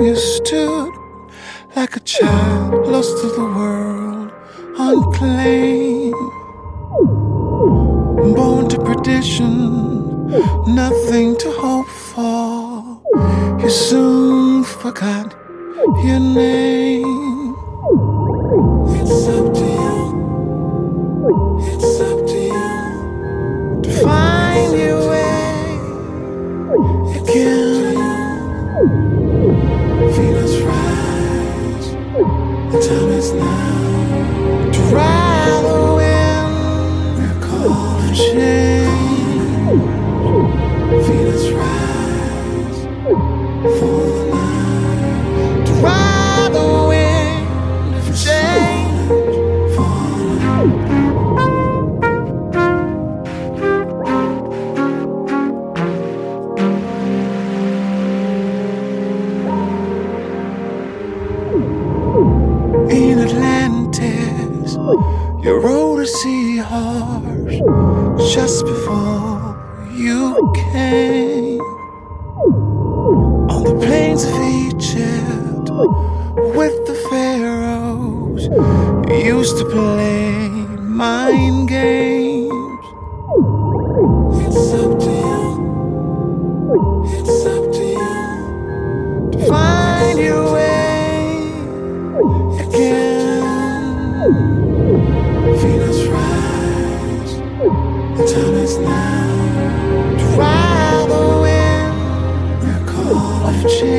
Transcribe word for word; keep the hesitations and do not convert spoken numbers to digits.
you stood like a child lost to the world, unclaimed, born to perdition, nothing to hope for. You soon forgot your name. It's up to you, it's up to you to find your way again. Feel us rise, the time is now to ride the wind. We're called for change. Feel us rise for the night, to ride the wind of change for the night. In Atlantis, you rode a seahorse just before you came. On the plains of Egypt, with the pharaohs, you used to play mind games. It's up to you, it's up to you to find your way again. Feel us rise, the time is now to ride the wind. We're called for change.